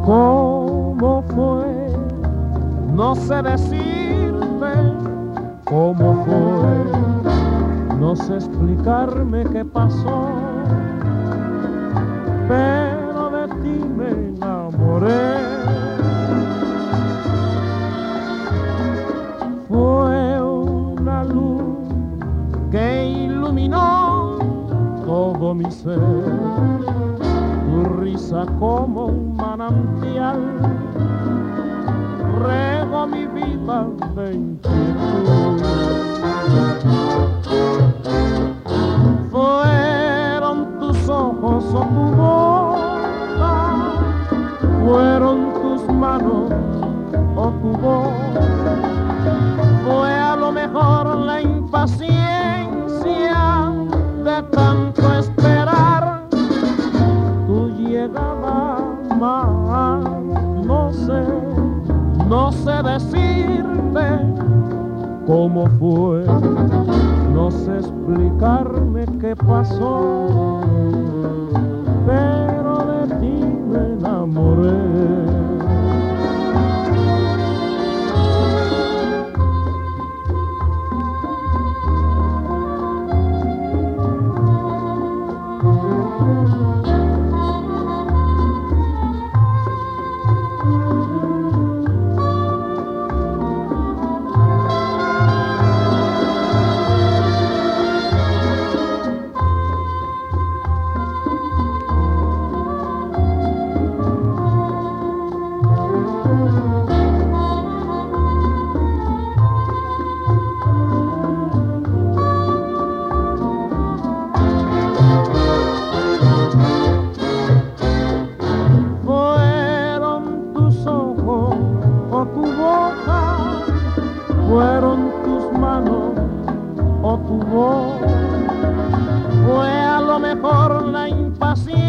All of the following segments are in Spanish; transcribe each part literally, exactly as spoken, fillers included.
¿Cómo fue? No sé decirte cómo fue, no sé explicarme qué pasó, pero de ti me enamoré. Fue una luz que iluminó todo mi ser, tu risa como un manantial regó mi vida de inquietud. Fueron tus ojos o tu boca, fueron tus manos o tu voz, fue a lo mejor la impaciencia de tanto esperar tu llegada más. No sé, no sé decirte cómo fue, no sé explicarme qué pasó, pero de ti me enamoré. Fueron tus manos o tu voz, fue a lo mejor la impaciencia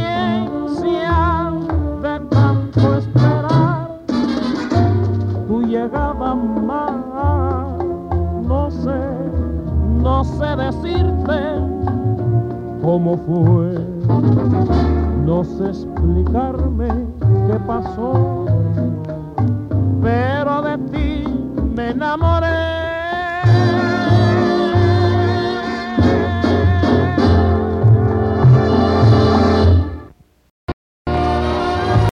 de tanto esperar tu llegada más. No sé, no sé decirte cómo fue, no sé explicarme qué pasó, pero de ti me enamoré.